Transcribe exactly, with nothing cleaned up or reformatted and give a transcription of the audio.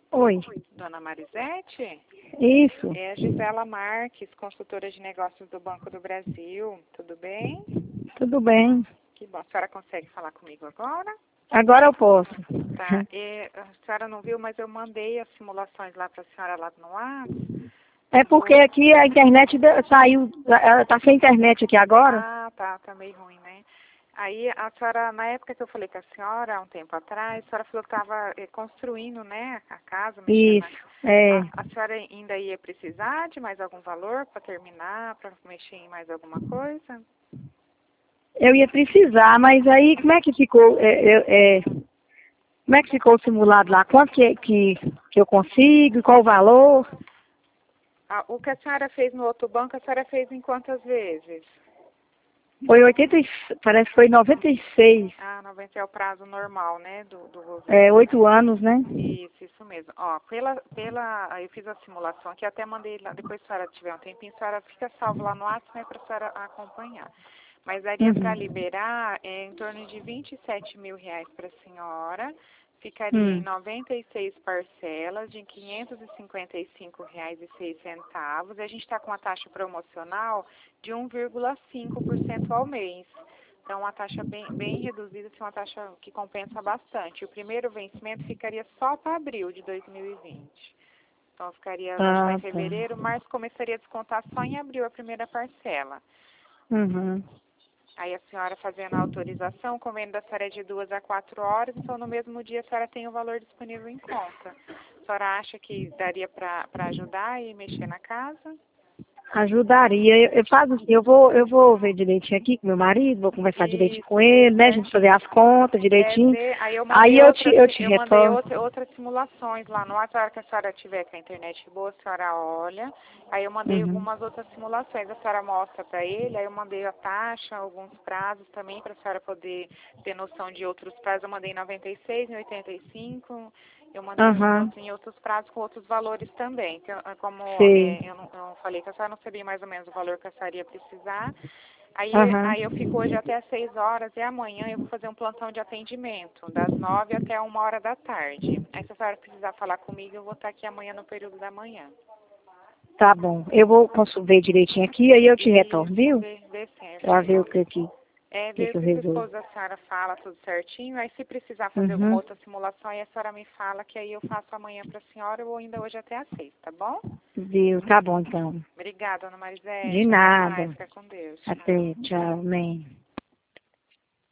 Oi. Dona Marisete? Isso. É a Gisela Marques, consultora de negócios do Banco do Brasil. Tudo bem? Tudo bem. Que bom. A senhora consegue falar comigo agora? Agora eu posso. Tá. E a senhora não viu, mas eu mandei as simulações lá para a senhora lá no WhatsApp. É porque aqui a internet da- saiu, ela tá sem internet aqui agora. Ah, tá. Tá meio ruim, né? Aí a senhora, na época que eu falei com a senhora, há um tempo atrás, a senhora falou que estava construindo, né, a casa, mexendo Isso, na... é. A, a senhora ainda ia precisar de mais algum valor para terminar, para mexer em mais alguma coisa? Eu ia precisar, mas aí como é que ficou, é, é, é, como é que ficou o simulado lá? Quanto que, que, que eu consigo, qual o valor? Ah, o que a senhora fez no outro banco, a senhora fez em quantas vezes? Foi oitenta, e- parece que foi noventa e seis. Ah, noventa é o prazo normal, né, do, do governo. É, oito anos, né? Isso, isso mesmo. Ó, pela, pela, eu fiz a simulação aqui, até mandei lá, depois se a senhora tiver um tempinho, a senhora fica salvo lá no WhatsApp, né, para a senhora acompanhar. Mas daria para Uhum. liberar é, em torno de vinte e sete mil reais para a senhora, ficaria em Hum. noventa e seis parcelas de quinhentos e cinquenta e cinco reais e seis centavos, e a gente está com uma taxa promocional de um vírgula cinco por cento ao mês. Então, uma taxa bem, bem reduzida, assim, uma taxa que compensa bastante. O primeiro vencimento ficaria só para abril de dois mil e vinte. Então, ficaria, a gente está em Ah, tá. fevereiro, março começaria a descontar só em abril a primeira parcela. Uhum. Aí a senhora fazendo a autorização, o convênio da senhora é de duas a quatro horas, então no mesmo dia a senhora tem o valor disponível em conta. A senhora acha que daria para ajudar e mexer na casa? Ajudaria. Eu, eu faço assim, eu vou, eu vou ver direitinho aqui com meu marido, vou conversar direitinho com Isso, vê ele, né? A gente fazer certinho. as contas É, direitinho. ver, aí eu Aí mandei eu te, outras, eu te eu mandei retorno. outra, outras simulações lá no WhatsApp, a hora que a senhora tiver com a internet boa, a senhora olha. Aí eu mandei Uhum. algumas outras simulações, a senhora mostra para ele, aí eu mandei a taxa, alguns prazos também, para a senhora poder ter noção de outros prazos. Eu mandei em noventa e seis, em oitenta e cinco, eu mandei em, Aham. outros- em outros prazos com outros valores também. Então, como Sei. é, eu, não, eu não falei que a senhora não sabia mais ou menos o valor que a senhora ia precisar, Aí, Aham. aí eu fico hoje até às seis horas e amanhã eu vou fazer um plantão de atendimento, das nove até uma hora da tarde. Aí se a senhora precisar falar comigo, eu vou estar aqui amanhã no período da manhã. Tá bom. Eu vou consu- ver direitinho aqui, aí eu te retorno, Isso, viu? vê, vê Pra ver o certinho. que que, É, que, ver que o eu que o resolvo. esposo da senhora fala, tudo certinho. Aí se precisar fazer alguma Uhum. outra simulação, aí a senhora me fala que aí eu faço amanhã para a senhora ou ainda hoje até às seis, tá bom? Viu? Tá bom, então. Obrigada, Dona De Marisete. Até mais. nada. Fica com Deus. Tchau. Até. Tchau. Amém.